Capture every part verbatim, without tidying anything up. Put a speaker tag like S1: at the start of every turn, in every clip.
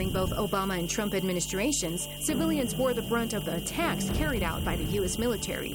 S1: During both Obama and Trump administrations, civilians bore the brunt of the attacks carried out by the U S military.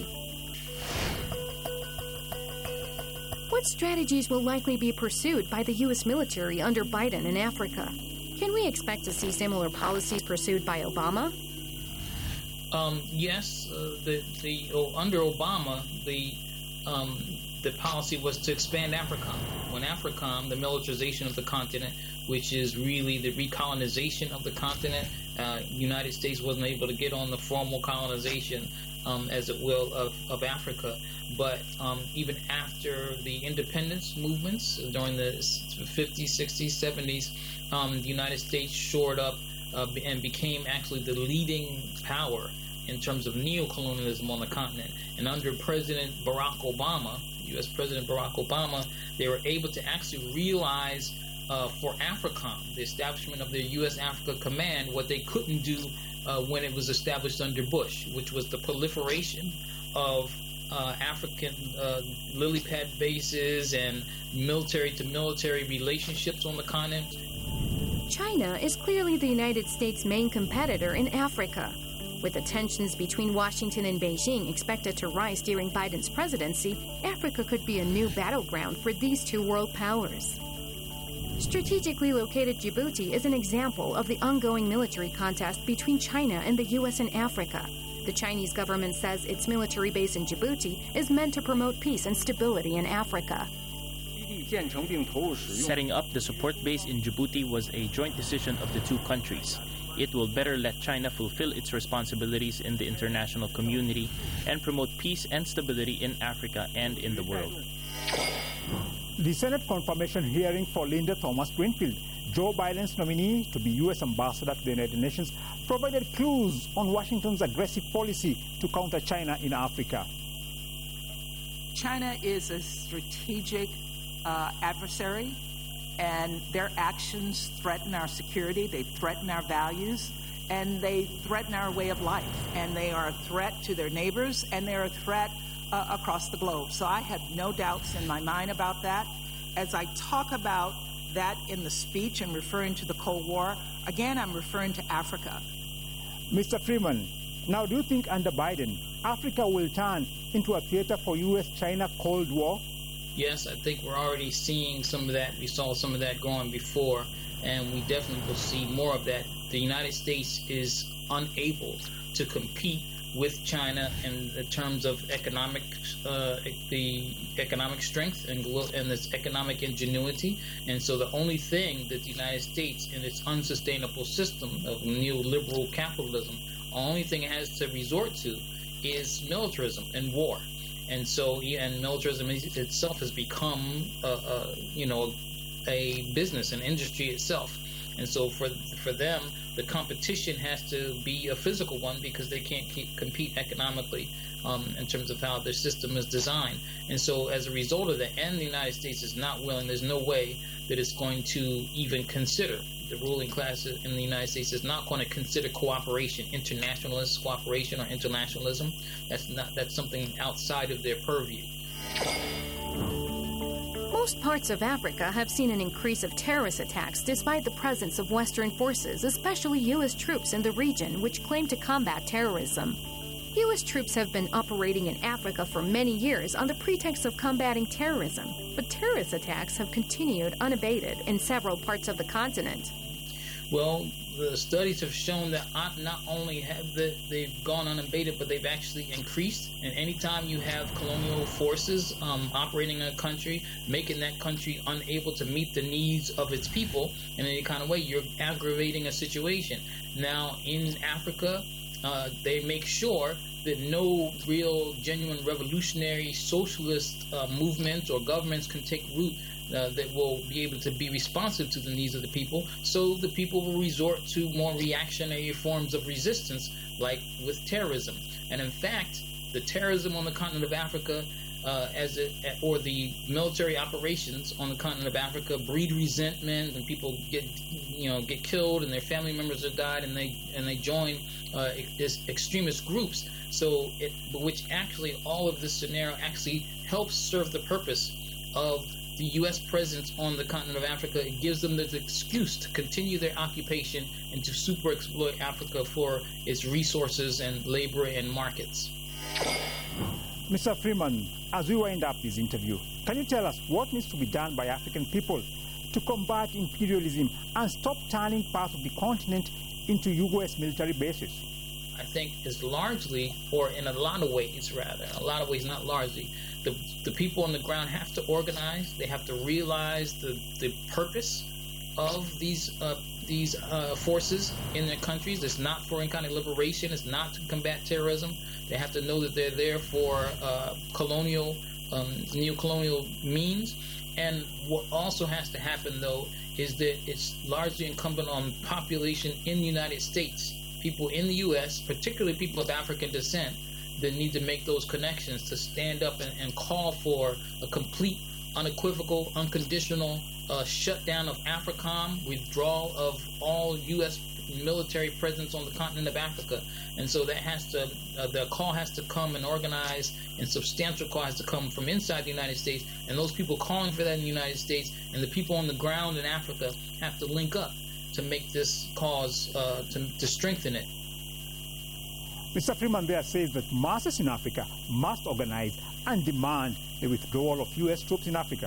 S1: What strategies will likely be pursued by the U S military under Biden in Africa? Can we expect to see similar policies pursued by Obama?
S2: Um, yes, uh, the the oh, under Obama, the um, the policy was to expand AFRICOM. When AFRICOM, the militarization of the continent, which is really the recolonization of the continent, uh, United States wasn't able to get on the formal colonization, um, as it will, of, of Africa. But um, even after the independence movements during the fifties, sixties, seventies, um, the United States shored up uh, and became actually the leading power in terms of neo-colonialism on the continent. And under President Barack Obama, U S President Barack Obama, they were able to actually realize uh, for AFRICOM, the establishment of the U S Africa Command, what they couldn't do uh, when it was established under Bush, which was the proliferation of uh, African uh, lily pad bases and military-to-military relationships on the continent.
S1: China is clearly the United States' main competitor in Africa. With the tensions between Washington and Beijing expected to rise during Biden's presidency, Africa could be a new battleground for these two world powers. Strategically located Djibouti is an example of the ongoing military contest between China and the U S and Africa. The Chinese government says its military base in Djibouti is meant to promote peace and stability in Africa.
S3: Setting up the support base in Djibouti was a joint decision of the two countries. It will better let China fulfill its responsibilities in the international community and promote peace and stability in Africa and in the world.
S4: The Senate confirmation hearing for Linda Thomas-Greenfield, Joe Biden's nominee to be U S ambassador to the United Nations, provided clues on Washington's aggressive policy to counter China in Africa.
S5: China is a strategic uh, adversary, and their actions threaten our security, they threaten our values, and they threaten our way of life. And they are a threat to their neighbors, and they're a threat uh, across the globe. So I have no doubts in my mind about that. As I talk about that in the speech and referring to the Cold War, again, I'm referring to Africa.
S4: Mister Freeman, now do you think under Biden, Africa will turn into a theater for U S China Cold War?
S2: Yes, I think we're already seeing some of that. We saw some of that going before, and we definitely will see more of that. The United States is unable to compete with China in terms of economic, uh, the economic strength and, and its economic ingenuity. And so the only thing that the United States, in its unsustainable system of neoliberal capitalism, the only thing it has to resort to is militarism and war. And so, and militarism itself has become, a, a, you know, a business, an industry itself. And so, for for them, the competition has to be a physical one because they can't keep, compete economically um, in terms of how their system is designed. And so, as a result of that, and the United States is not willing. There's no way that it's going to even consider. The ruling class in the United States is not going to consider cooperation, internationalist cooperation or internationalism. That's not. That's something outside of their purview.
S1: Most parts of Africa have seen an increase of terrorist attacks despite the presence of Western forces, especially U S troops in the region, which claim to combat terrorism. U S troops have been operating in Africa for many years on the pretext of combating terrorism, but terrorist attacks have continued unabated in several parts of the continent.
S2: Well, the studies have shown that not only have they've gone unabated, but they've actually increased. And anytime you have colonial forces um, operating in a country, making that country unable to meet the needs of its people in any kind of way, you're aggravating a situation. Now, in Africa, uh, they make sure that no real, genuine revolutionary socialist uh, movements or governments can take root Uh, that will be able to be responsive to the needs of the people, so the people will resort to more reactionary forms of resistance, like with terrorism. And in fact, the terrorism on the continent of Africa, uh, as it, or the military operations on the continent of Africa, breed resentment, and people get, you know, get killed, and their family members have died, and they and they join uh, ex- extremist groups. So, it, which actually all of this scenario actually helps serve the purpose of the U S presence on the continent of Africa, it gives them the excuse to continue their occupation and to super exploit Africa for its resources and labor and markets.
S4: Mister Freeman, as we wind up this interview, can you tell us what needs to be done by African people to combat imperialism and stop turning parts of the continent into U S military bases?
S2: I think is largely, or in a lot of ways rather, in a lot of ways, not largely, the, the people on the ground have to organize. They have to realize the, the purpose of these uh, these uh, forces in their countries. It's not for any kind of liberation. It's not to combat terrorism. They have to know that they're there for uh, colonial, um, neo-colonial means. And what also has to happen, though, is that it's largely incumbent on population in the United States, people in the U S, particularly people of African descent, that need to make those connections to stand up and, and call for a complete, unequivocal, unconditional uh, shutdown of AFRICOM, withdrawal of all U S military presence on the continent of Africa. And so that has to, uh, the call has to come and organize, and substantial call has to come from inside the United States, and those people calling for that in the United States and the people on the ground in Africa have to link up to make this cause, uh, to, to strengthen it.
S4: Mister Freeman there says that masses in Africa must organize and demand the withdrawal of U S troops in Africa.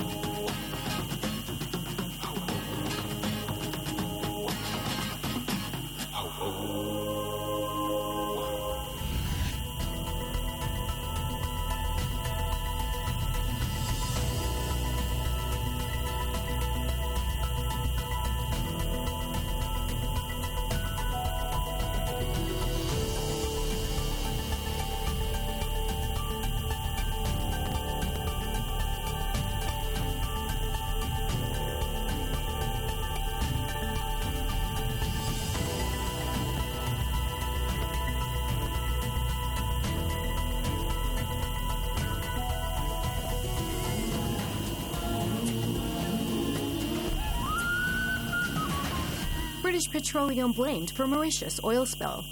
S1: British Petroleum blamed for Mauritius oil spill.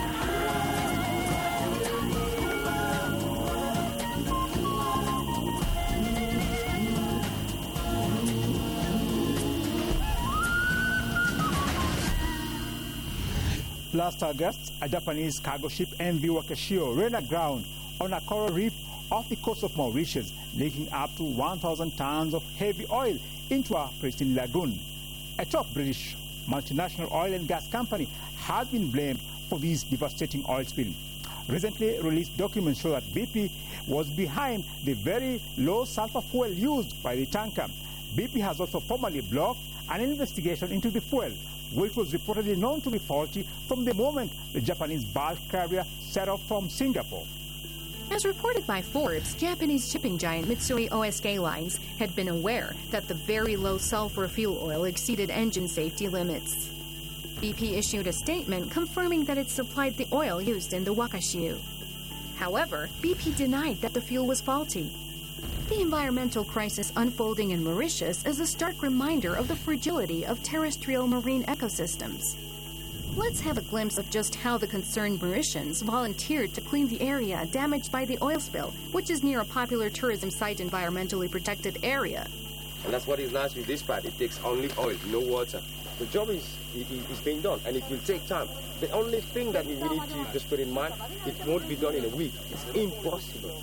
S4: Last August, a Japanese cargo ship M V Wakashio ran aground on a coral reef off the coast of Mauritius, leaking up to one thousand tons of heavy oil into a pristine lagoon. A top British multinational oil and gas company had been blamed for this devastating oil spill. Recently released documents show that B P was behind the very low sulfur fuel used by the tanker. B P has also formally blocked an investigation into the fuel, which was reportedly known to be faulty from the moment the Japanese bulk carrier set off from Singapore.
S1: As reported by Forbes, Japanese shipping giant Mitsui O S K Lines had been aware that the very low sulfur fuel oil exceeded engine safety limits. B P issued a statement confirming that it supplied the oil used in the Wakashio. However, B P denied that the fuel was faulty. The environmental crisis unfolding in Mauritius is a stark reminder of the fragility of terrestrial marine ecosystems. Let's have a glimpse of just how the concerned Mauritians volunteered to clean the area damaged by the oil spill, which is near a popular tourism site environmentally protected area.
S6: And that's what is nice with this part. It takes only oil, no water. The job is, is being done, and it will take time. The only thing that we need to just put in mind, it won't be done in a week. It's impossible.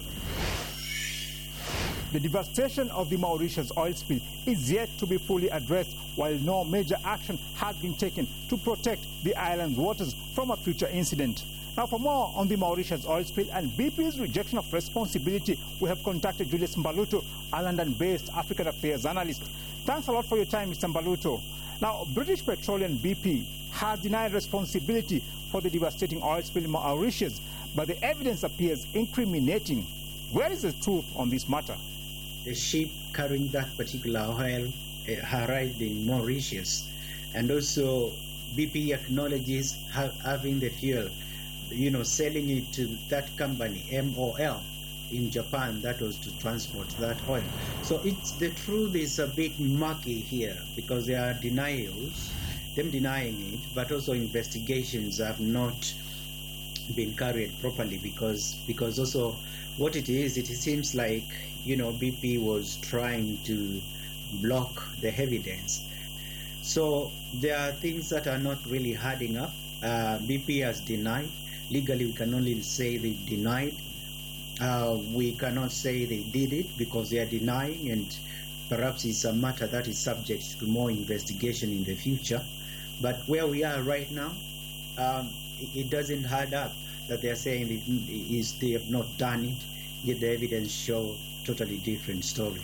S4: The devastation of the Mauritius oil spill is yet to be fully addressed, while no major action has been taken to protect the island's waters from a future incident. Now, for more on the Mauritius oil spill and B P's rejection of responsibility, we have contacted Julius Mbaluto, a London-based African affairs analyst. Thanks a lot for your time, Mister Mbaluto. Now, British Petroleum B P has denied responsibility for the devastating oil spill in Mauritius, but the evidence appears incriminating. Where is the truth on this matter?
S7: The ship carrying that particular oil uh, arrived in Mauritius, and also B P acknowledges ha having the fuel, you know, selling it to that company, M O L, in Japan, that was to transport that oil. So it's, the truth is a bit murky here, because there are denials, them denying it, but also investigations have not been carried properly, because because also what it is, it seems like, you know, B P was trying to block the evidence. So there are things that are not really adding up. Uh, B P has denied. Legally, we can only say they denied. Uh, we cannot say they did it because they are denying, and perhaps it's a matter that is subject to more investigation in the future. But where we are right now, um, it, it doesn't add up that they are saying it is they have not done it, yet the evidence show totally different story.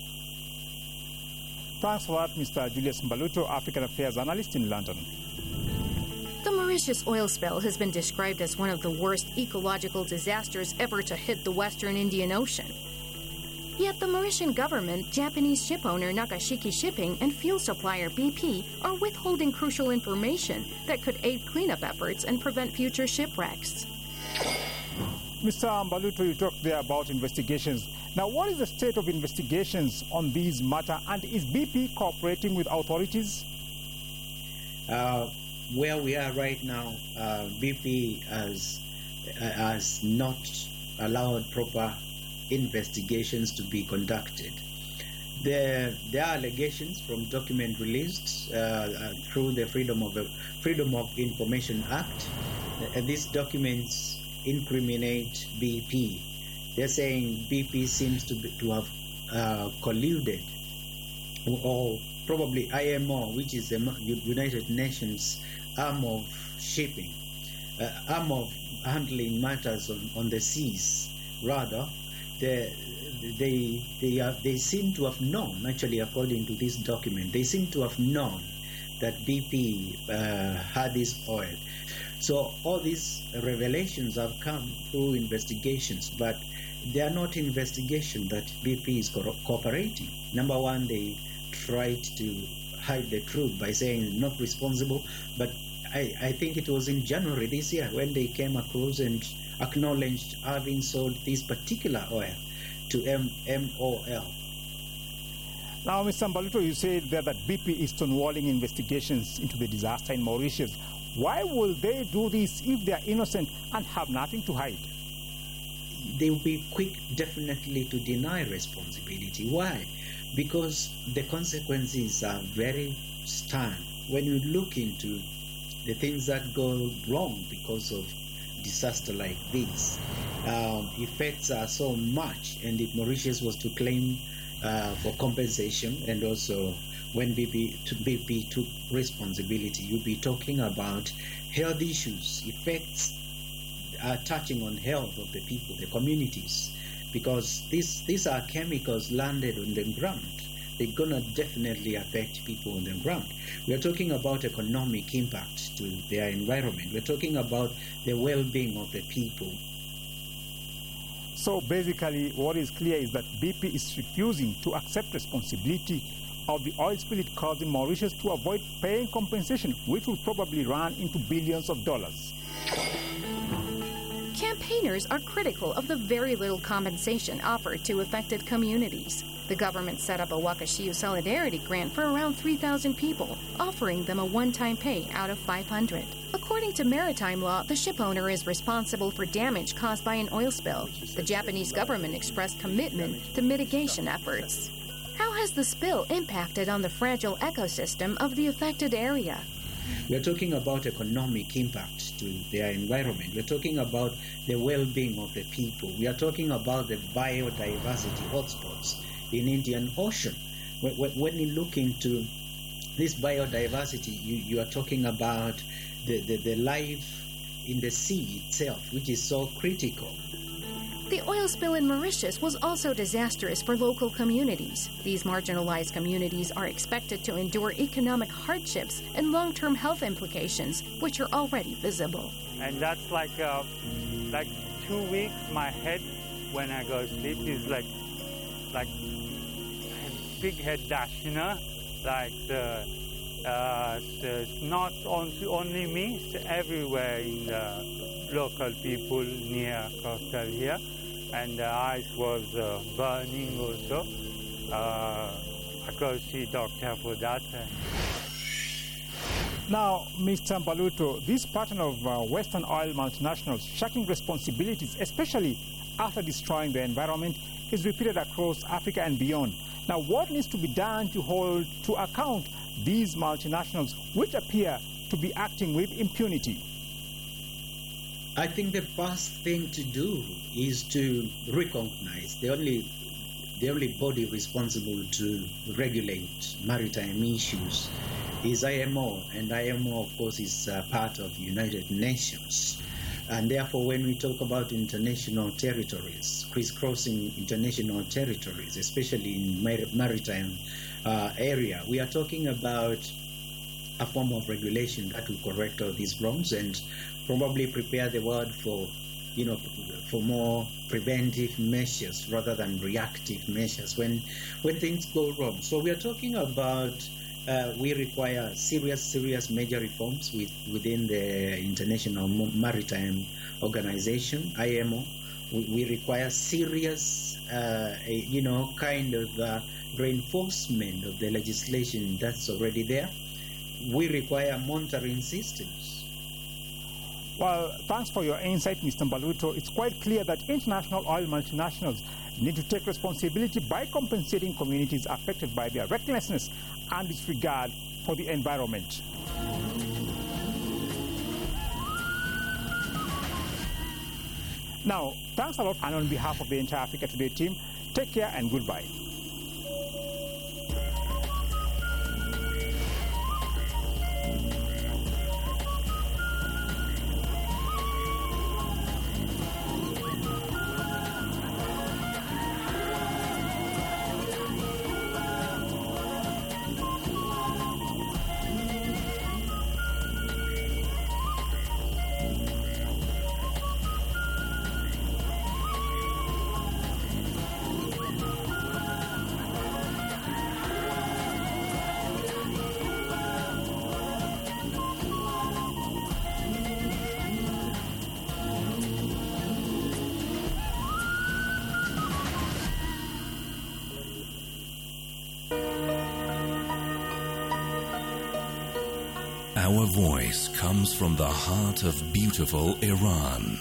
S4: Thanks for that, Mister Julius Mbaluto, African Affairs Analyst in London.
S1: The Mauritius oil spill has been described as one of the worst ecological disasters ever to hit the Western Indian Ocean. Yet the Mauritian government, Japanese shipowner Nakashiki Shipping, and fuel supplier B P are withholding crucial information that could aid cleanup efforts and prevent future shipwrecks.
S4: Mister Mbaluto, you talked there about investigations. Now, what is the state of investigations on these matters, and is B P cooperating with authorities?
S7: Uh, where we are right now, uh, B P has, uh, has not allowed proper investigations to be conducted. There, there are allegations from document released uh, uh, through the Freedom of, uh, Freedom of Information Act. Uh, these documents incriminate B P. They're saying B P seems to, be, to have uh, colluded, or probably I M O, which is the United Nations arm of shipping, uh, arm of handling matters on, on the seas, rather. They, they, they, are, they seem to have known, actually, according to this document, they seem to have known that B P uh, had this oil. So all these revelations have come through investigations, but they are not investigations that B P is co cooperating. Number one, they tried to hide the truth by saying not responsible, but I, I think it was in January this year when they came across and acknowledged having sold this particular oil to M O L.
S4: Now, Mister Mbaluto, you said there that B P is stonewalling investigations into the disaster in Mauritius. Why will they do this if they are innocent and have nothing to hide?
S7: They will be quick, definitely, to deny responsibility. Why? Because the consequences are very stern. When you look into the things that go wrong because of disaster like this, um, effects are so much, and if Mauritius was to claim uh, for compensation, and also when B P, B P took responsibility, you'll be talking about health issues, effects are touching on health of the people, the communities, because these these are chemicals landed on the ground. They're gonna definitely affect people on the ground. We're talking about economic impact to their environment. We're talking about the well-being of the people.
S4: So basically, what is clear is that B P is refusing to accept responsibility of the oil spill it caused in Mauritius to avoid paying compensation, which will probably run into billions of dollars.
S1: Campaigners are critical of the very little compensation offered to affected communities. The government set up a Wakashiu Solidarity Grant for around three thousand people, offering them a one-time pay out of five hundred. According to maritime law, the shipowner is responsible for damage caused by an oil spill. The Japanese government expressed commitment to mitigation efforts. How has the spill impacted on the fragile ecosystem of the affected area?
S7: We're talking about economic impact to their environment. We're talking about the well-being of the people. We are talking about the biodiversity hotspots in Indian Ocean. When you look into this biodiversity, you, you are talking about the, the, the life in the sea itself, which is so critical.
S1: The oil spill in Mauritius was also disastrous for local communities. These marginalized communities are expected to endure economic hardships and long-term health implications, which are already visible.
S8: And that's like uh, like two weeks. My head, when I go to sleep, is like like a big head dash, you know, like the. Uh, it's not only me, it's everywhere in the local people near coastal here, and the eyes was uh, burning also. Uh, I go see doctor for that.
S4: Now, Mister Mbaluto, this pattern of uh, Western oil multinationals shirking responsibilities, especially after destroying the environment, is repeated across Africa and beyond. Now, what needs to be done to hold to account these multinationals, which appear to be acting with impunity?
S7: I think the first thing to do is to recognize the only the only body responsible to regulate maritime issues is I M O, and I M O, of course, is uh, part of United Nations. And therefore, when we talk about international territories, crisscrossing international territories, especially in mar- maritime uh, area, we are talking about a form of regulation that will correct all these wrongs and probably prepare the world for, you know, for more preventive measures rather than reactive measures when when things go wrong. So we are talking about uh, we require serious, serious major reforms with, within the International Maritime Organization, I M O. We, we require serious, uh, a, you know, kind of uh, reinforcement of the legislation that's already there. We require monitoring systems.
S4: Well, thanks for your insight, Mister Mbaluto. It's quite clear that international oil multinationals need to take responsibility by compensating communities affected by their recklessness and disregard for the environment. Now, thanks a lot, and on behalf of the entire Africa Today team, take care and goodbye.
S9: Our voice comes from the heart of beautiful Iran.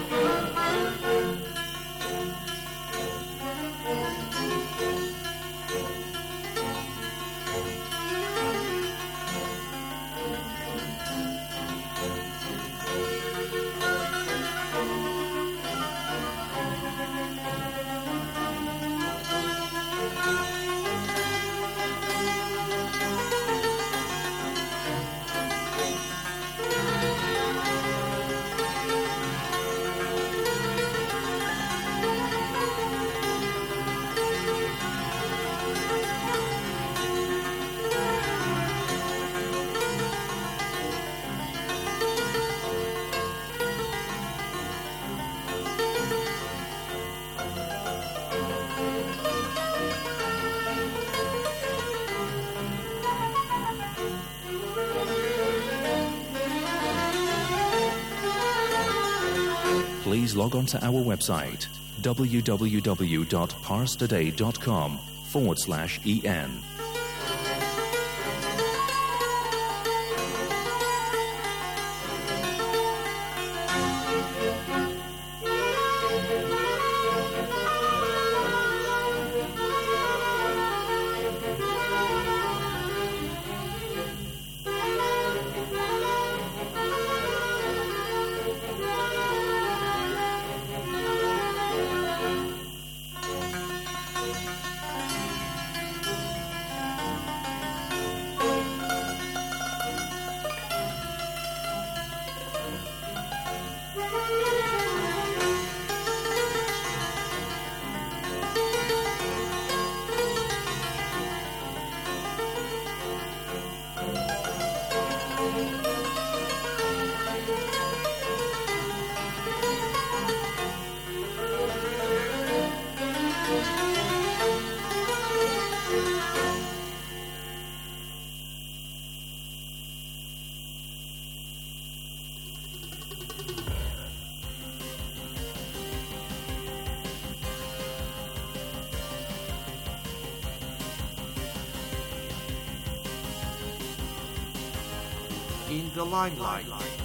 S9: Please log on to our website, www.parstoday.com forward slash EN.
S10: the limelight.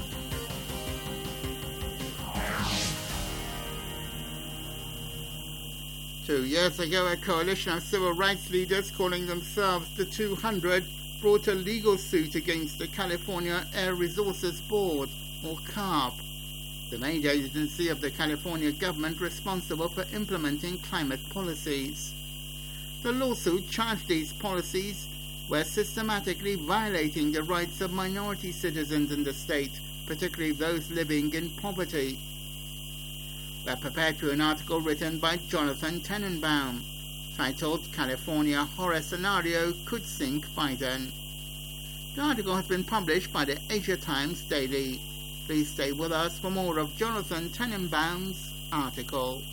S11: Two years ago, a coalition of civil rights leaders calling themselves the two hundred brought a legal suit against the California Air Resources Board, or CARB, the main agency of the California government responsible for implementing climate policies. The lawsuit charged these policies were systematically violating the rights of minority citizens in the state, particularly those living in poverty. We're prepared to an article written by Jonathan Tenenbaum, titled California Horror Scenario Could Sink Biden. The article has been published by the Asia Times Daily. Please stay with us for more of Jonathan Tenenbaum's article.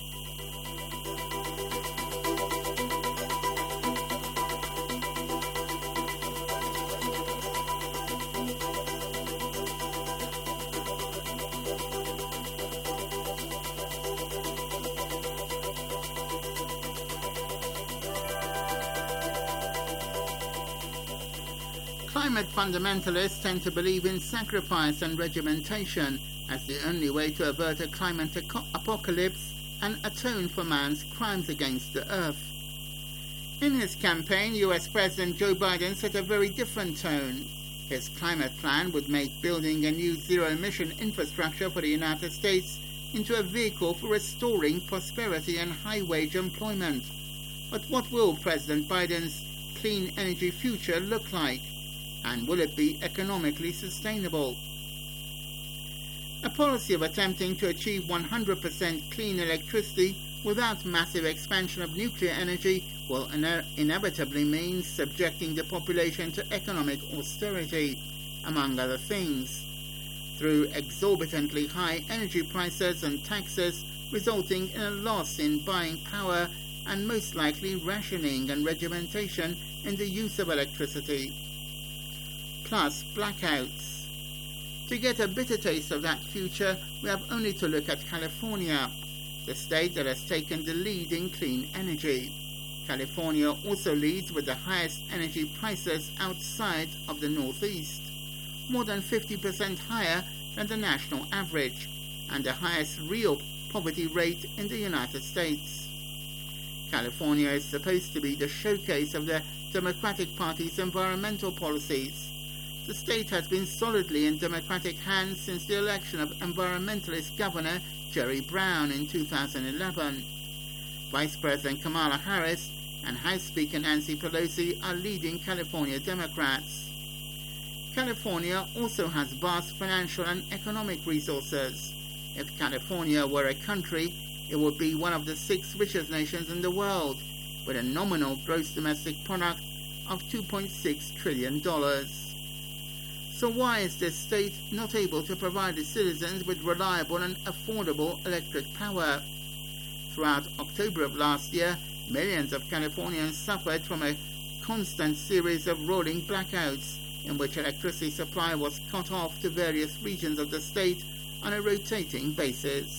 S11: Climate fundamentalists tend to believe in sacrifice and regimentation as the only way to avert a climate apocalypse and atone for man's crimes against the earth. In his campaign, U S President Joe Biden set a very different tone. His climate plan would make building a new zero-emission infrastructure for the United States into a vehicle for restoring prosperity and high-wage employment. But what will President Biden's clean energy future look like? And will it be economically sustainable? A policy of attempting to achieve one hundred percent clean electricity without massive expansion of nuclear energy will ine- inevitably mean subjecting the population to economic austerity, among other things, through exorbitantly high energy prices and taxes, resulting in a loss in buying power and most likely rationing and regimentation in the use of electricity. Plus blackouts. To get a bitter taste of that future, we have only to look at California, the state that has taken the lead in clean energy. California also leads with the highest energy prices outside of the Northeast, more than fifty percent higher than the national average, and the highest real poverty rate in the United States. California is supposed to be the showcase of the Democratic Party's environmental policies. The state has been solidly in Democratic hands since the election of environmentalist Governor Jerry Brown in two thousand eleven. Vice President Kamala Harris and House Speaker Nancy Pelosi are leading California Democrats. California also has vast financial and economic resources. If California were a country, it would be one of the six richest nations in the world, with a nominal gross domestic product of two point six trillion dollars. So why is this state not able to provide its citizens with reliable and affordable electric power? Throughout October of last year, millions of Californians suffered from a constant series of rolling blackouts in which electricity supply was cut off to various regions of the state on a rotating basis.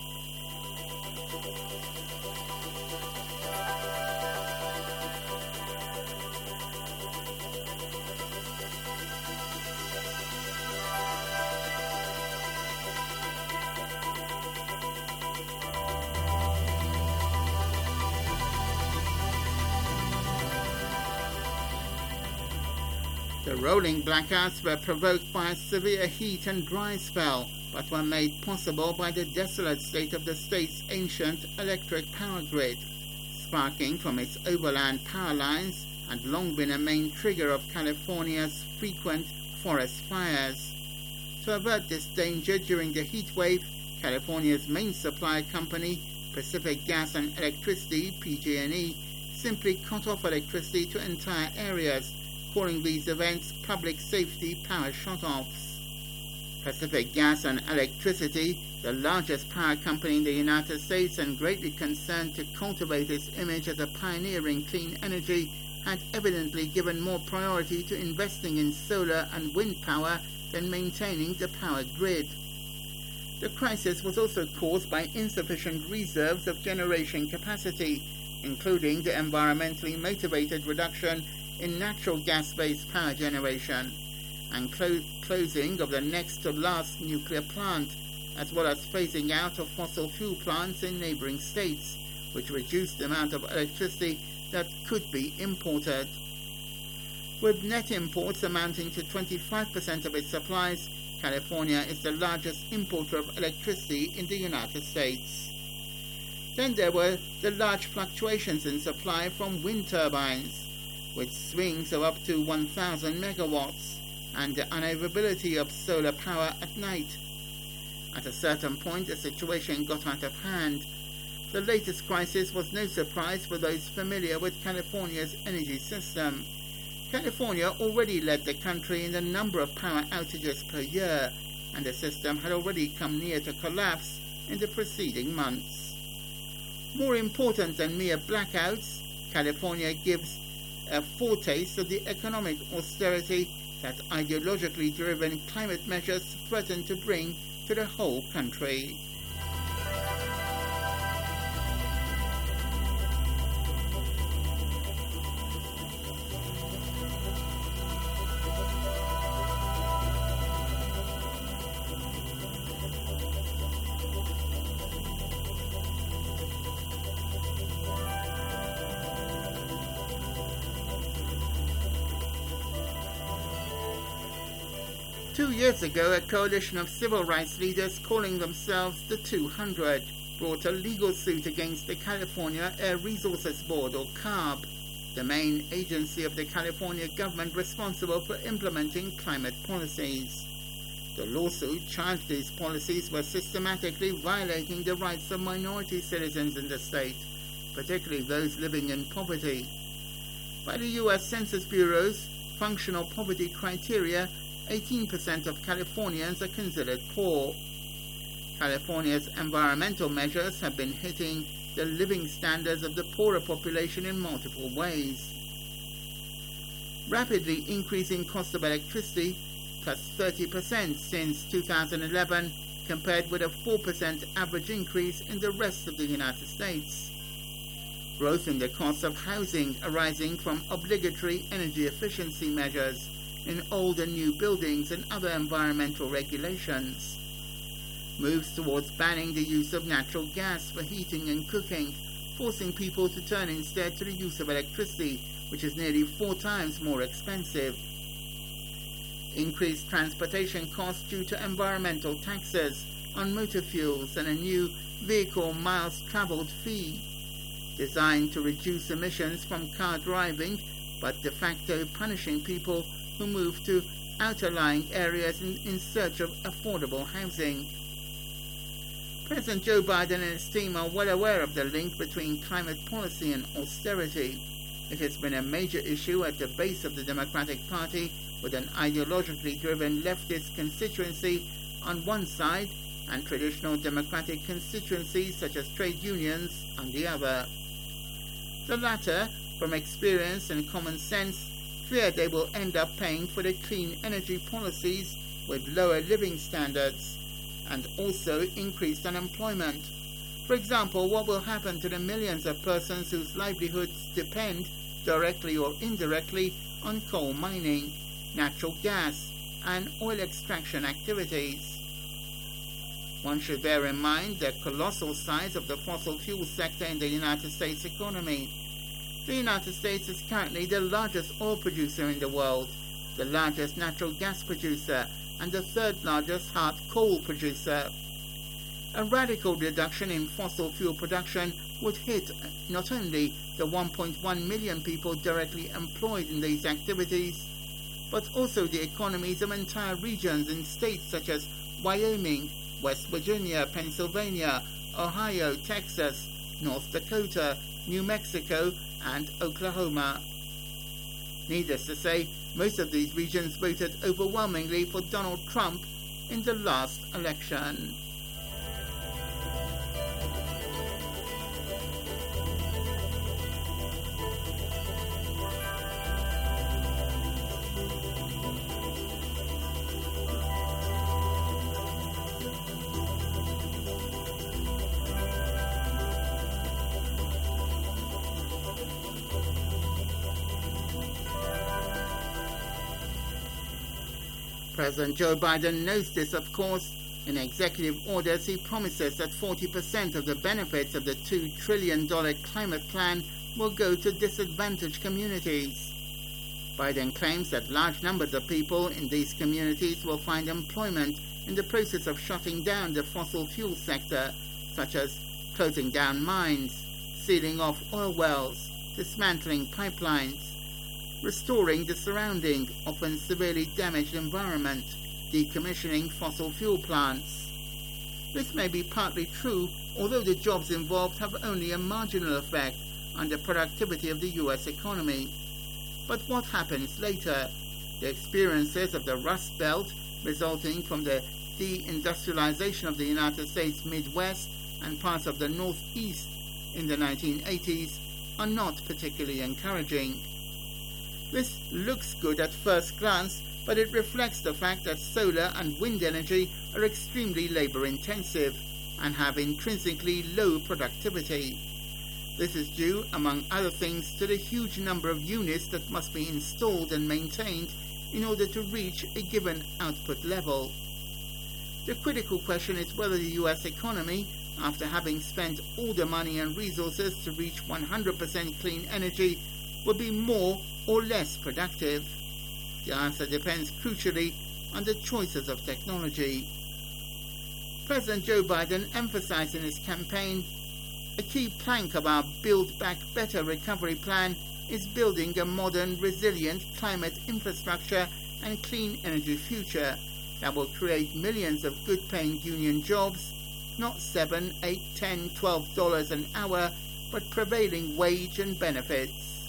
S11: The rolling blackouts were provoked by a severe heat and dry spell, but were made possible by the desolate state of the state's ancient electric power grid. Sparking from its overland power lines had long been a main trigger of California's frequent forest fires. To avert this danger during the heat wave, California's main supply company, Pacific Gas and Electricity, P G and E, simply cut off electricity to entire areas, calling these events public safety power shutoffs. Pacific Gas and Electricity, the largest power company in the United States and greatly concerned to cultivate its image as a pioneer in clean energy, had evidently given more priority to investing in solar and wind power than maintaining the power grid. The crisis was also caused by insufficient reserves of generation capacity, including the environmentally motivated reduction in natural gas-based power generation, and clo- closing of the next to last nuclear plant, as well as phasing out of fossil fuel plants in neighboring states, which reduced the amount of electricity that could be imported. With net imports amounting to twenty-five percent of its supplies, California is the largest importer of electricity in the United States. Then there were the large fluctuations in supply from wind turbines, with swings of up to one thousand megawatts, and the unavailability of solar power at night. At a certain point, the situation got out of hand. The latest crisis was no surprise for those familiar with California's energy system. California already led the country in the number of power outages per year, and the system had already come near to collapse in the preceding months. More important than mere blackouts, California gives a foretaste of the economic austerity that ideologically driven climate measures threaten to bring to the whole country. Two years ago, a coalition of civil rights leaders calling themselves the two hundred brought a legal suit against the California Air Resources Board, or CARB, the main agency of the California government responsible for implementing climate policies. The lawsuit charged these policies were systematically violating the rights of minority citizens in the state, particularly those living in poverty. By the U S Census Bureau's functional poverty criteria, eighteen percent of Californians are considered poor. California's environmental measures have been hitting the living standards of the poorer population in multiple ways. Rapidly increasing cost of electricity, plus thirty percent since two thousand eleven, compared with a four percent average increase in the rest of the United States. Growth in the cost of housing arising from obligatory energy efficiency measures in old and new buildings and other environmental regulations. Moves towards banning the use of natural gas for heating and cooking, forcing people to turn instead to the use of electricity, which is nearly four times more expensive. Increased transportation costs due to environmental taxes on motor fuels and a new vehicle miles traveled fee, designed to reduce emissions from car driving, but de facto punishing people who move to outer-lying areas in, in search of affordable housing. President Joe Biden and his team are well aware of the link between climate policy and austerity. It has been a major issue at the base of the Democratic Party, with an ideologically driven leftist constituency on one side and traditional Democratic constituencies such as trade unions on the other. The latter, from experience and common sense, fear they will end up paying for the clean energy policies with lower living standards and also increased unemployment. For example, what will happen to the millions of persons whose livelihoods depend, directly or indirectly, on coal mining, natural gas, and oil extraction activities? One should bear in mind the colossal size of the fossil fuel sector in the United States economy. The United States is currently the largest oil producer in the world, the largest natural gas producer, and the third largest hard coal producer. A radical reduction in fossil fuel production would hit not only the one point one million people directly employed in these activities, but also the economies of entire regions in states such as Wyoming, West Virginia, Pennsylvania, Ohio, Texas, North Dakota, New Mexico, and Oklahoma. Needless to say, most of these regions voted overwhelmingly for Donald Trump in the last election. President Joe Biden knows this, of course. In executive orders, he promises that forty percent of the benefits of the two trillion dollars climate plan will go to disadvantaged communities. Biden claims that large numbers of people in these communities will find employment in the process of shutting down the fossil fuel sector, such as closing down mines, sealing off oil wells, dismantling pipelines, restoring the surrounding, often severely damaged environment, decommissioning fossil fuel plants. This may be partly true, although the jobs involved have only a marginal effect on the productivity of the U S economy. But what happens later? The experiences of the Rust Belt, resulting from the deindustrialization of the United States Midwest and parts of the Northeast in the nineteen eighties, are not particularly encouraging. This looks good at first glance, but it reflects the fact that solar and wind energy are extremely labor-intensive and have intrinsically low productivity. This is due, among other things, to the huge number of units that must be installed and maintained in order to reach a given output level. The critical question is whether the U S economy, after having spent all the money and resources to reach one hundred percent clean energy, will be more or less productive. The answer depends crucially on the choices of technology. President Joe Biden emphasized in his campaign, a key plank of our Build Back Better recovery plan is building a modern, resilient climate infrastructure and clean energy future that will create millions of good-paying union jobs, not seven, eight, ten, twelve dollars an hour, but prevailing wage and benefits.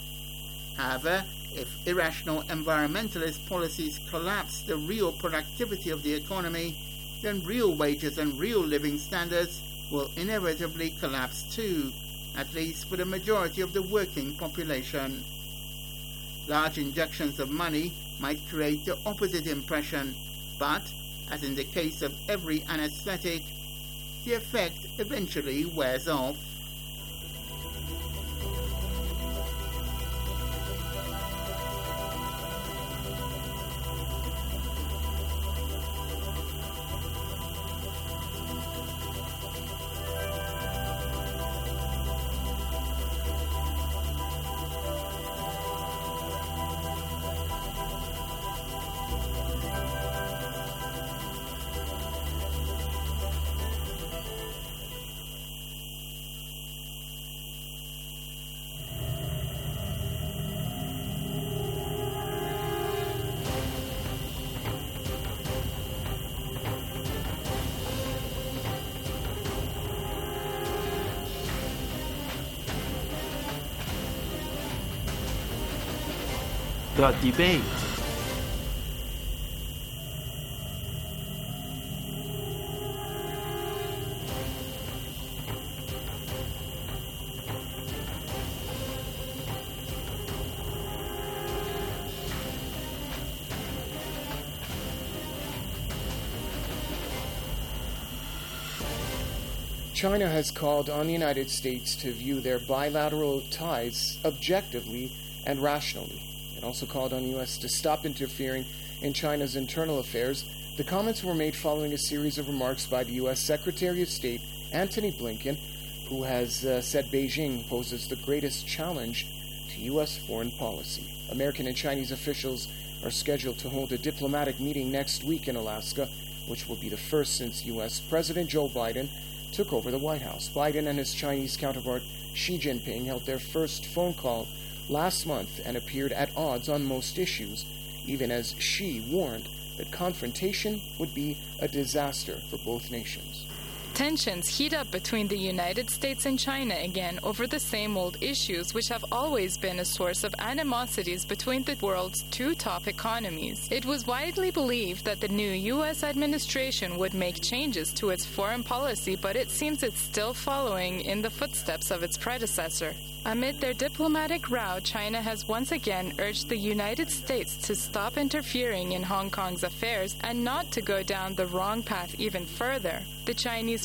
S11: However, if irrational environmentalist policies collapse the real productivity of the economy, then real wages and real living standards will inevitably collapse too, at least for the majority of the working population. Large injections of money might create the opposite impression, but, as in the case of every anesthetic, the effect eventually wears off.
S10: The debate.
S12: China has called on the United States to view their bilateral ties objectively and rationally. It also called on the U S to stop interfering in China's internal affairs. The comments were made following a series of remarks by the U S Secretary of State, Antony Blinken, who has uh, said Beijing poses the greatest challenge to U S foreign policy. American and Chinese officials are scheduled to hold a diplomatic meeting next week in Alaska, which will be the first since U S President Joe Biden took over the White House. Biden and his Chinese counterpart Xi Jinping held their first phone call last month and appeared at odds on most issues, even as Xi warned that confrontation would be a disaster for both nations.
S13: Tensions heat up between the United States and China again over the same old issues, which have always been a source of animosities between the world's two top economies. It was widely believed that the new U S administration would make changes to its foreign policy, but it seems it's still following in the footsteps of its predecessor. Amid their diplomatic row, China has once again urged the United States to stop interfering in Hong Kong's affairs and not to go down the wrong path even further. The Chinese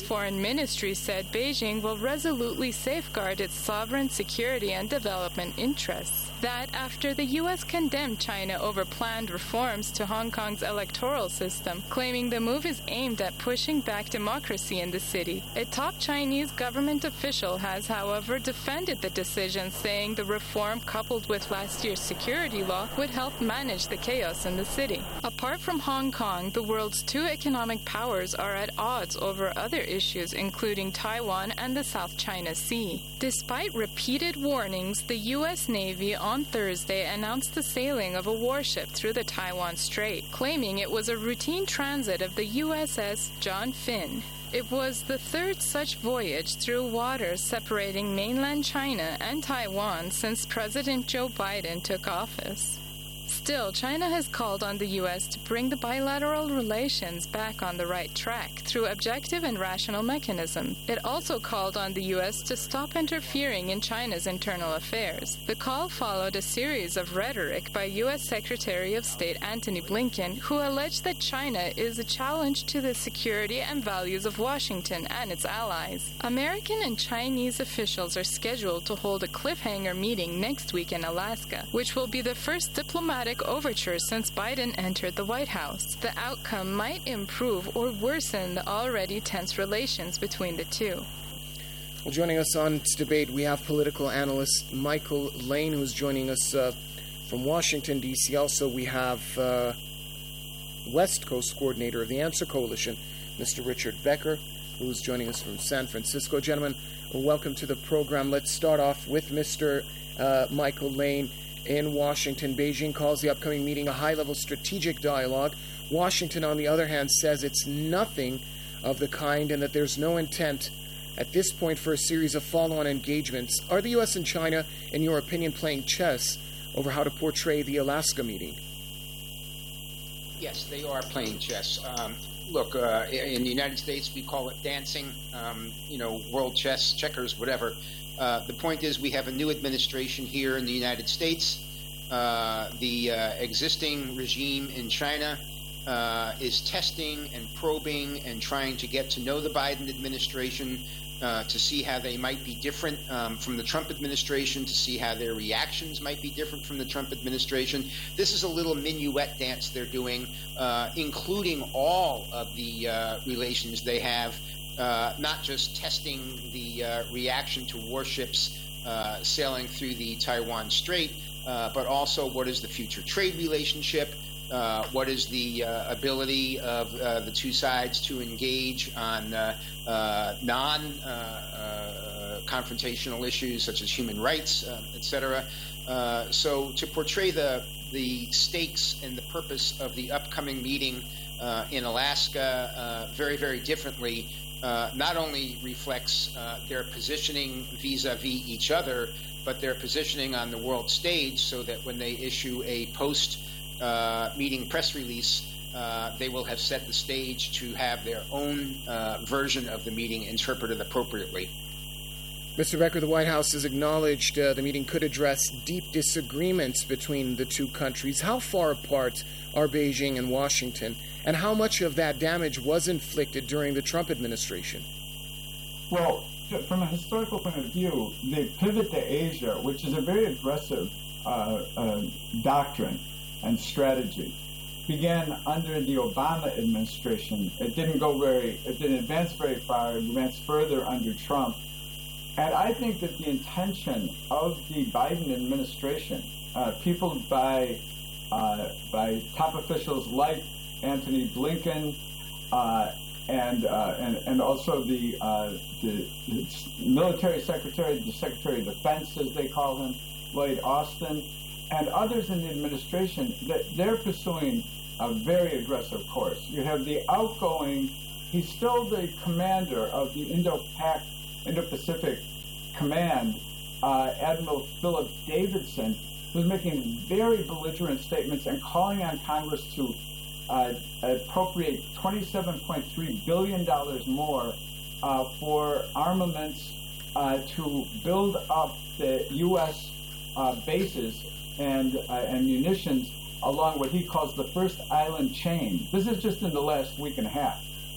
S13: foreign ministry said Beijing will resolutely safeguard its sovereign security and development interests. That after the U S condemned China over planned reforms to Hong Kong's electoral system, claiming the move is aimed at pushing back democracy in the city. A top Chinese government official has, however, defended the decision, saying the reform, coupled with last year's security law, would help manage the chaos in the city. Apart from Hong Kong, the world's two economic powers are at odds over other issues, including Taiwan and the South China Sea. Despite repeated warnings, the U S Navy on Thursday announced the sailing of a warship through the Taiwan Strait, claiming it was a routine transit of the U S S John Finn. It was the third such voyage through waters separating mainland China and Taiwan since President Joe Biden took office. Still, China has called on the U S to bring the bilateral relations back on the right track through objective and rational mechanisms. It also called on the U S to stop interfering in China's internal affairs. The call followed a series of rhetoric by U S Secretary of State Antony Blinken, who alleged that China is a challenge to the security and values of Washington and its allies. American and Chinese officials are scheduled to hold a cliffhanger meeting next week in Alaska, which will be the first diplomatic overture since Biden entered the White House. The outcome might improve or worsen the already tense relations between the two.
S12: Well, joining us on this debate, we have political analyst Michael Lane, who's joining us uh, from Washington, D C Also, we have uh, West Coast coordinator of the Answer Coalition, Mister Richard Becker, who's joining us from San Francisco. Gentlemen, welcome to the program. Let's start off with Mister Uh, Michael Lane. In Washington, Beijing calls the upcoming meeting a high-level strategic dialogue. Washington, on the other hand, says it's nothing of the kind and that there's no intent at this point for a series of follow-on engagements. Are the U S and China, in your opinion, playing chess over how to portray the Alaska meeting?
S10: Yes, they are playing chess. Um, look, uh, in the United States, we call it dancing, um, you know, world chess, checkers, whatever. Uh, the point is we have a new administration here in the United States. Uh, the uh, existing regime in China uh, is testing and probing and trying to get to know the Biden administration, uh, to see how they might be different um, from the Trump administration, to see how their reactions might be different from the Trump administration. This is a little minuet dance they're doing, uh, including all of the uh, relations they have. Uh, not just testing the uh, reaction to warships uh, sailing through the Taiwan Strait, uh, but also what is the future trade relationship, uh, what is the uh, ability of uh, the two sides to engage on uh, uh, non-confrontational uh, uh, issues such as human rights, uh, et cetera. Uh, so to portray the, the stakes and the purpose of the upcoming meeting uh, in Alaska uh, very, very differently Uh, not only reflects uh, their positioning vis-a-vis each other, but their positioning on the world stage, so that when they issue a post-meeting uh, press release, uh, they will have set the stage to have their own uh, version of the meeting interpreted appropriately.
S12: Mister Becker, the White House has acknowledged uh, the meeting could address deep disagreements between the two countries. How far apart are Beijing and Washington, and how much of that damage was inflicted during the Trump administration?
S4: Well, from a historical point of view, the pivot to Asia, which is a very aggressive uh, uh, doctrine and strategy, began under the Obama administration. It didn't go very, it didn't advance very far. It advanced further under Trump. And I think that the intention of the Biden administration, uh, peopled by uh, by top officials like Antony Blinken, uh, and, uh, and and also the, uh, the the military secretary, the Secretary of Defense, as they call him, Lloyd Austin, and others in the administration, that they're pursuing a very aggressive course. You have the outgoing, he's still the commander of the Indo-Pac, Indo-Pacific Command, uh, Admiral Philip Davidson, who's making very belligerent statements and calling on Congress to uh, appropriate twenty-seven point three billion dollars more uh, for armaments uh, to build up the U S uh, bases and, uh, and munitions along what he calls the first island chain. This is just in the last week and a half.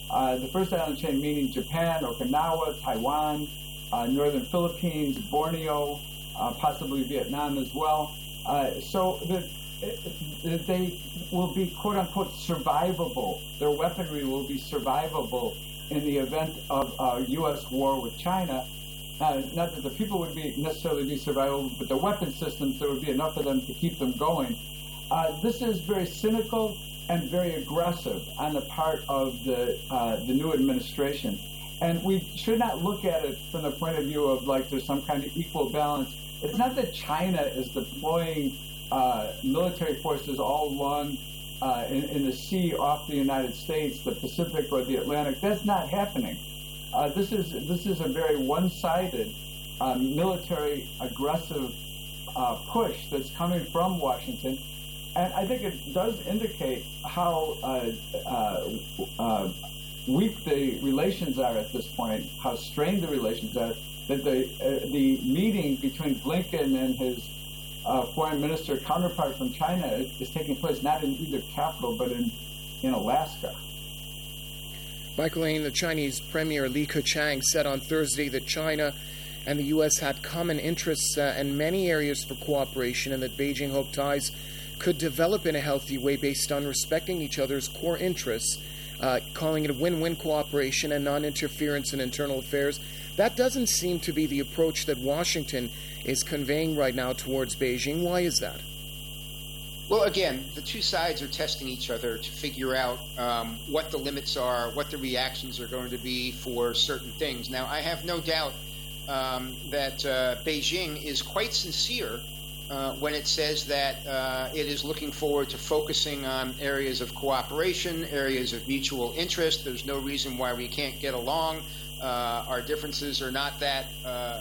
S14: Uh, the first island chain meaning Japan, Okinawa, Taiwan, uh, northern Philippines, Borneo, uh, possibly Vietnam as well. Uh, so the, they will be quote-unquote survivable. Their weaponry will be survivable in the event of a U S war with China. Uh, not that the people would be necessarily be survivable, but the weapon systems, there would be enough of them to keep them going. Uh, this is very cynical and very aggressive on the part of the uh, the new administration. And we should not look at it from the point of view of like there's some kind of equal balance. It's not that China is deploying uh, military forces all along uh, in, in the sea off the United States, the Pacific or the Atlantic. That's not happening. Uh, this is this is a very one-sided uh, military aggressive uh, push that's coming from Washington. And I think it does indicate how uh, uh, uh, weak the relations are at this point, how strained the relations are, that the uh, the meeting between Blinken and his uh, foreign minister counterpart from China is, is taking place not in either capital, but in, in Alaska.
S12: Michael Lane, the Chinese Premier Li Keqiang said on Thursday that China and the U S had common interests uh, and many areas for cooperation, and that Beijing hoped ties could develop in a healthy way based on respecting each other's core interests, uh, calling it a win-win cooperation and non-interference in internal affairs. That doesn't seem to be the approach that Washington is conveying right now towards Beijing. Why is that?
S10: Well, again, the two sides are testing each other to figure out um, what the limits are, what the reactions are going to be for certain things. Now, I have no doubt um, that uh, Beijing is quite sincere uh, when it says that uh, it is looking forward to focusing on areas of cooperation, areas of mutual interest. There's no reason why we can't get along. Uh, our differences are not that uh, uh,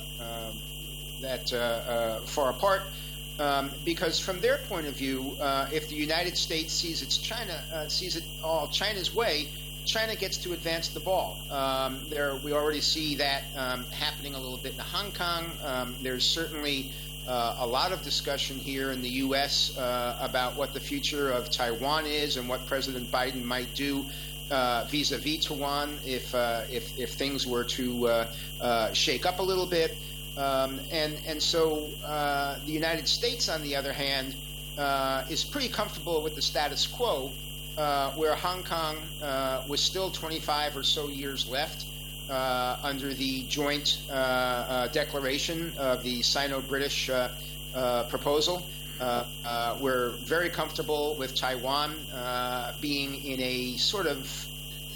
S10: that uh, uh, far apart. Um, because from their point of view, uh, if the United States sees its China uh, sees it all China's way, China gets to advance the ball. Um, there, we already see that um, happening a little bit in Hong Kong. Um, there's certainly uh, a lot of discussion here in the U S uh, about what the future of Taiwan is and what President Biden might do uh, vis-a-vis Taiwan if uh, if if things were to uh, uh, shake up a little bit. Um, and and so uh, the United States, on the other hand, uh, is pretty comfortable with the status quo, uh, where Hong Kong uh, was still twenty-five or so years left uh, under the joint uh, uh, declaration of the Sino-British uh, uh, proposal. Uh, uh, we're very comfortable with Taiwan uh, being in a sort of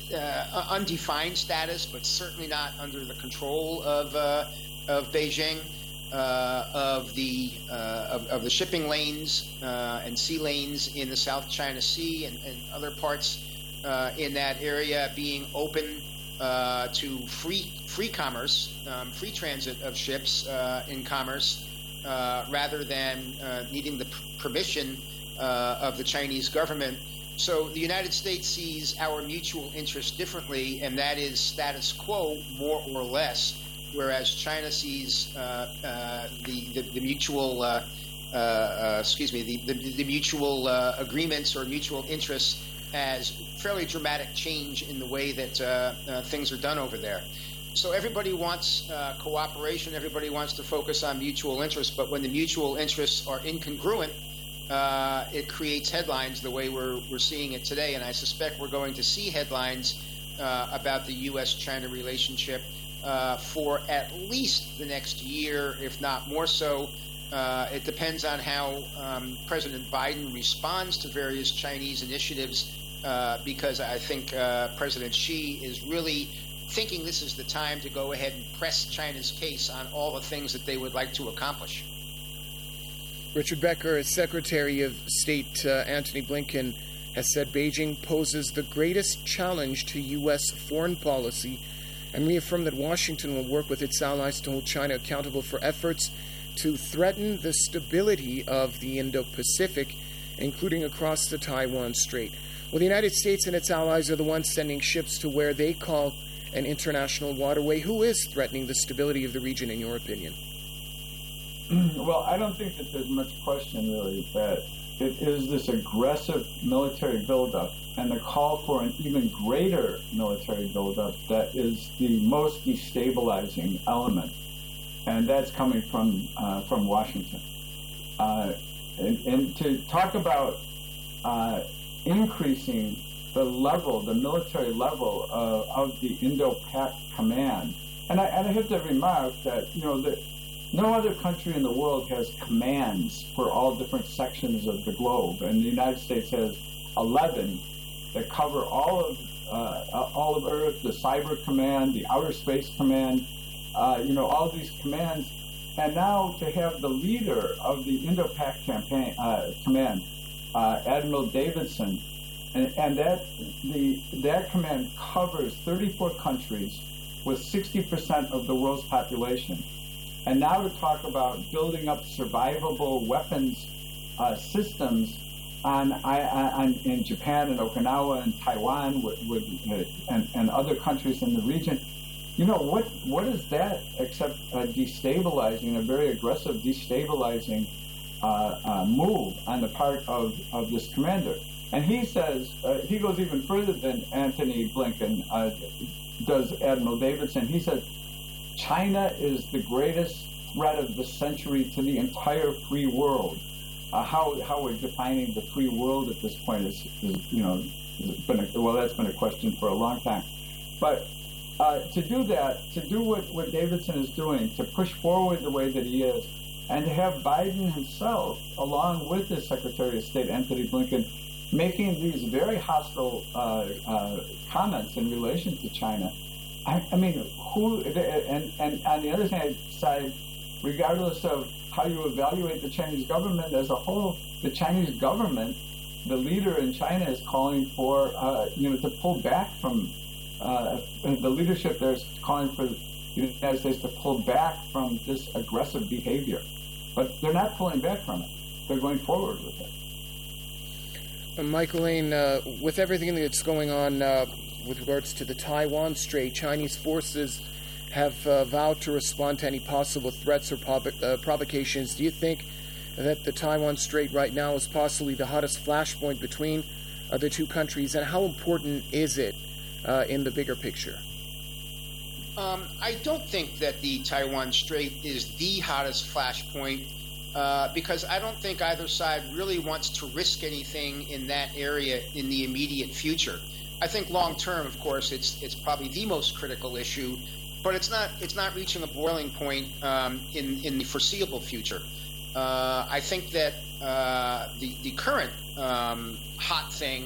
S10: uh, undefined status, but certainly not under the control of uh, of Beijing, uh, of the uh, of, of the shipping lanes uh, and sea lanes in the South China Sea and, and other parts uh, in that area being open uh, to free free commerce, um, free transit of ships uh, in commerce, uh, rather than uh, needing the p- permission uh, of the Chinese government. So the United States sees our mutual interest differently, and that is status quo more or less. Whereas China sees uh, uh, the, the the mutual uh, uh, uh, excuse me the the, the mutual uh, agreements or mutual interests as fairly dramatic change in the way that uh, uh, things are done over there. So everybody wants uh, cooperation. Everybody wants to focus on mutual interests. But when the mutual interests are incongruent, uh, it creates headlines the way we're we're seeing it today. And I suspect we're going to see headlines uh, about the U S China relationship Uh, for at least the next year, if not more so. Uh, it depends on how um, President Biden responds to various Chinese initiatives, uh, because I think uh, President Xi is really thinking this is the time to go ahead and press China's case on all the things that they would like to accomplish.
S12: Richard Becker, as Secretary of State uh, Antony Blinken, has said Beijing poses the greatest challenge to U S foreign policy, and reaffirmed that Washington will work with its allies to hold China accountable for efforts to threaten the stability of the Indo-Pacific, including across the Taiwan Strait. Well, the United States and its allies are the ones sending ships to where they call an international waterway. Who is threatening the stability of the region, in your opinion?
S14: Well, I don't think that there's much question, really, that it is this aggressive military buildup and the call for an even greater military buildup that is the most destabilizing element, and that's coming from uh, from Washington. Uh, and, and to talk about uh, increasing the level, the military level uh, of the Indo-Pac Command, and I, and I have to remark that you know that no other country in the world has commands for all different sections of the globe, and the United States has eleven that cover all of uh, all of Earth, the Cyber Command, the Outer Space Command, uh, you know, all of these commands. And now to have the leader of the Indo-Pac campaign, uh, Command, uh, Admiral Davidson, and, and that the that command covers thirty-four countries with sixty percent of the world's population. And now to talk about building up survivable weapons uh, systems on, on in Japan and Okinawa and Taiwan with, with, uh, and, and other countries in the region, you know, what what is that except uh, destabilizing, a very aggressive destabilizing uh, uh, move on the part of, of this commander? And he says, uh, he goes even further than Antony Blinken uh, does, Admiral Davidson. He says, China is the greatest threat of the century to the entire free world. Uh, how how we're defining the free world at this point is, is you know, has been a, well, that's been a question for a long time. But uh, to do that, to do what, what Davidson is doing, to push forward the way that he is, and to have Biden himself, along with his Secretary of State, Antony Blinken, making these very hostile uh, uh, comments in relation to China, I, I mean, who, and, and on the other side, regardless of how you evaluate the Chinese government as a whole, the Chinese government, the leader in China is calling for, uh, you know, to pull back from, uh, the leadership there is calling for the United States to pull back from this aggressive behavior. But they're not pulling back from it. They're going forward with it.
S12: Uh, Michael Lane, uh, with everything that's going on uh, with regards to the Taiwan Strait, Chinese forces have uh, vowed to respond to any possible threats or provo- uh, provocations. Do you think that the Taiwan Strait right now is possibly the hottest flashpoint between uh, the two countries, and how important is it uh, in the bigger picture?
S10: Um, I don't think that the Taiwan Strait is the hottest flashpoint uh, because I don't think either side really wants to risk anything in that area in the immediate future. I think long term, of course, it's it's probably the most critical issue, but it's not it's not reaching a boiling point um, in in the foreseeable future. Uh, I think that uh, the the current um, hot thing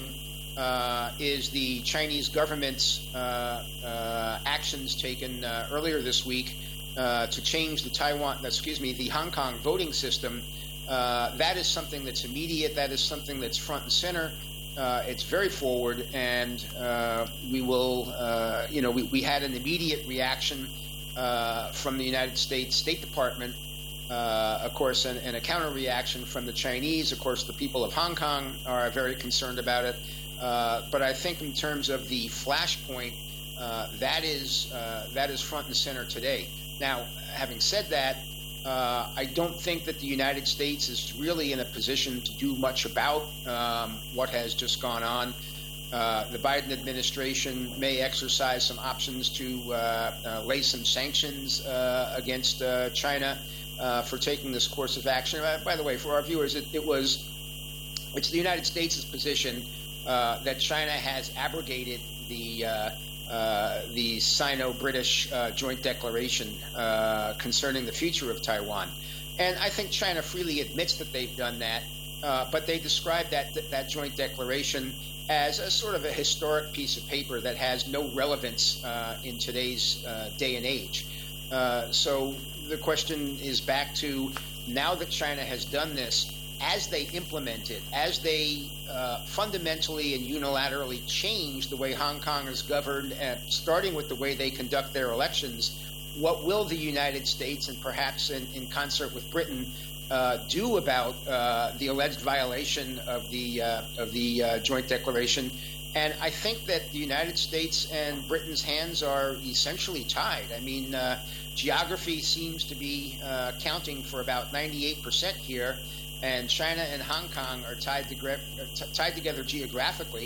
S10: uh, is the Chinese government's uh, uh, actions taken uh, earlier this week uh, to change the Taiwan, excuse me, the Hong Kong voting system. Uh, that is something that's immediate. That is something that's front and center. Uh, it's very forward, and uh, we will, uh, you know, we, we had an immediate reaction uh, from the United States State Department, uh, of course, and, and a counter reaction from the Chinese. Of course, the people of Hong Kong are very concerned about it. Uh, but I think in terms of the flashpoint, uh, that is uh, that is front and center today. Now, having said that, Uh, I don't think that the United States is really in a position to do much about um, what has just gone on. Uh, the Biden administration may exercise some options to uh, uh, lay some sanctions uh, against uh, China uh, for taking this course of action. Uh, by the way, for our viewers, it, it was it's the United States' position uh, that China has abrogated the uh, Uh, the Sino-British uh, joint declaration uh, concerning the future of Taiwan. And I think China freely admits that they've done that, uh, but they describe that, that that joint declaration as a sort of a historic piece of paper that has no relevance uh, in today's uh, day and age. Uh, so the question is back to, now that China has done this, as they implement it, as they uh, fundamentally and unilaterally change the way Hong Kong is governed, uh, starting with the way they conduct their elections, what will the United States, and perhaps in, in concert with Britain, uh, do about uh, the alleged violation of the uh, of the uh, joint declaration? And I think that the United States and Britain's hands are essentially tied. I mean, uh, geography seems to be uh, counting for about ninety-eight percent here. And China and Hong Kong are tied, to, t- tied together geographically,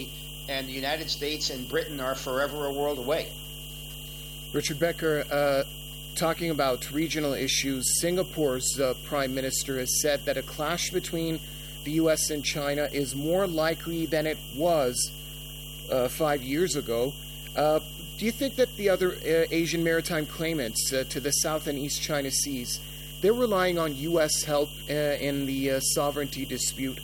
S10: and the United States and Britain are forever a world away.
S12: Richard Becker, uh, talking about regional issues, Singapore's uh, Prime Minister has said that a clash between the U S and China is more likely than it was uh, five years ago. Uh, do you think that the other uh, Asian maritime claimants uh, to the South and East China Seas, they're relying on U S help uh, in the uh, sovereignty dispute?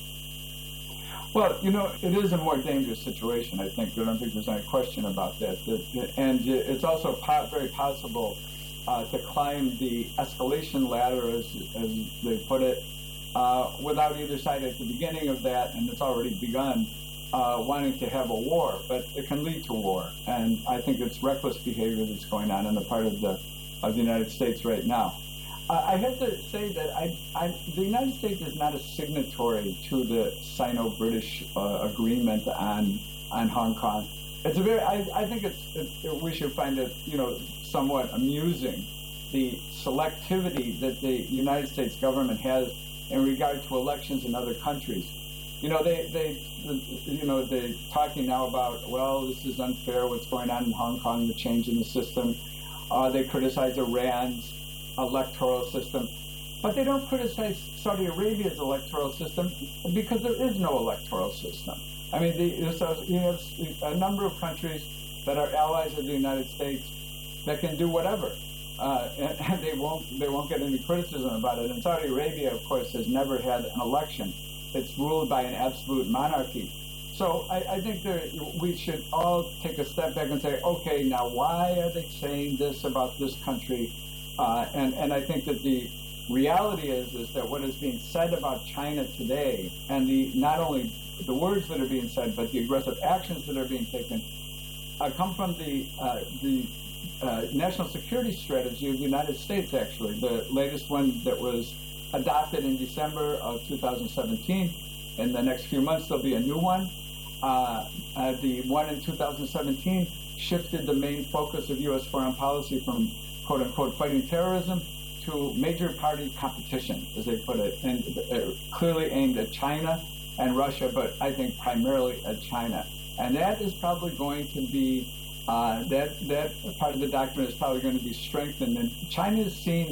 S14: Well, you know, it is a more dangerous situation, I think. I don't think there's any question about that. And it's also very possible uh, to climb the escalation ladder, as, as they put it, uh, without either side at the beginning of that, and it's already begun, uh, wanting to have a war. But it can lead to war. And I think it's reckless behavior that's going on on the part of the, of the United States right now. Uh, I have to say that I, I, the United States is not a signatory to the Sino-British uh, agreement on on Hong Kong. It's a very. I, I think it's. It, it, we should find it, you know, somewhat amusing, the selectivity that the United States government has in regard to elections in other countries. You know, they they, you know, they're talking now about, well, this is unfair. What's going on in Hong Kong? The change in the system. Uh, they criticize Iran's electoral system, but they don't criticize Saudi Arabia's electoral system because there is no electoral system. I mean, the, so you have a number of countries that are allies of the United States that can do whatever, uh, and, and they won't they won't get any criticism about it. And Saudi Arabia, of course, has never had an election. It's ruled by an absolute monarchy. So I, I think that we should all take a step back and say, okay, now why are they saying this about this country? Uh, and, and I think that the reality is is that what is being said about China today, and the not only the words that are being said, but the aggressive actions that are being taken, uh, come from the uh, the uh, national security strategy of the United States. Actually, the latest one that was adopted in December of two thousand seventeen. In the next few months, there'll be a new one. Uh, uh, the one in two thousand seventeen shifted the main focus of U S foreign policy from quote-unquote fighting terrorism to major party competition, as they put it, and uh, clearly aimed at China and Russia, but I think primarily at China. And that is probably going to be, uh, that that part of the doctrine is probably going to be strengthened. And China is seen,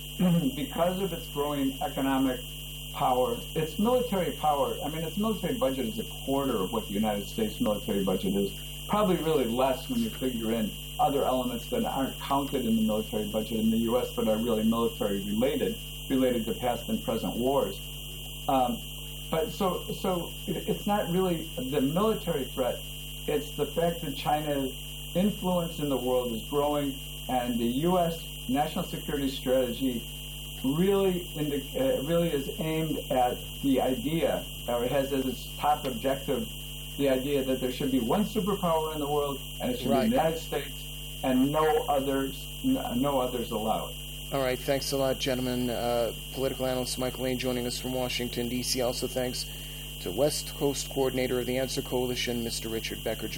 S14: because of its growing economic power, its military power, I mean, its military budget is a quarter of what the United States military budget is, probably really less when you figure in other elements that aren't counted in the military budget in the U S but are really military related, related to past and present wars. Um, but so, so it's not really the military threat. It's the fact that China's influence in the world is growing, and the U S national security strategy really, indi- uh, really is aimed at the idea, or it has as its top objective, the idea that there should be one superpower in the world, and it should right. be the United States, and no others, no others allowed.
S12: All right, thanks a lot, gentlemen. Uh, political analyst Michael Lane joining us from Washington, D C Also thanks to West Coast coordinator of the Answer Coalition, Mister Richard Becker.